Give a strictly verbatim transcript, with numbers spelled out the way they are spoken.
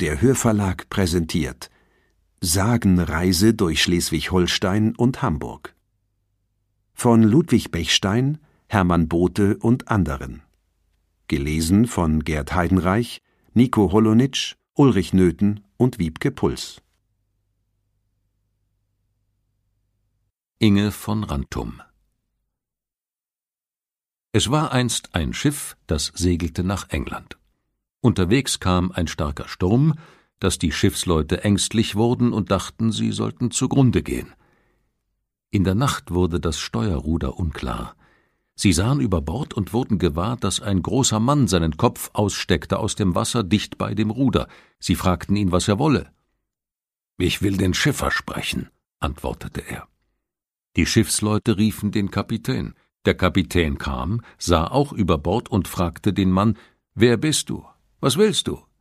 der Hörverlag präsentiert Sagenreise durch Schleswig-Holstein und Hamburg von Ludwig Bechstein, Hermann Bothe und anderen. Gelesen von Gerd Heidenreich, Nico Holonitsch, Ulrich Nöthen und Wiebke Puls. Inge von Rantum. Es war einst ein Schiff, das segelte nach England. Unterwegs kam ein starker Sturm, dass die Schiffsleute ängstlich wurden und dachten, sie sollten zugrunde gehen. In der Nacht wurde das Steuerruder unklar. Sie sahen über Bord und wurden gewahr, dass ein großer Mann seinen Kopf aussteckte aus dem Wasser dicht bei dem Ruder. Sie fragten ihn, was er wolle. »Ich will den Schiffer sprechen«, antwortete er. Die Schiffsleute riefen den Kapitän. Der Kapitän kam, sah auch über Bord und fragte den Mann, »Wer bist du? Was willst du?«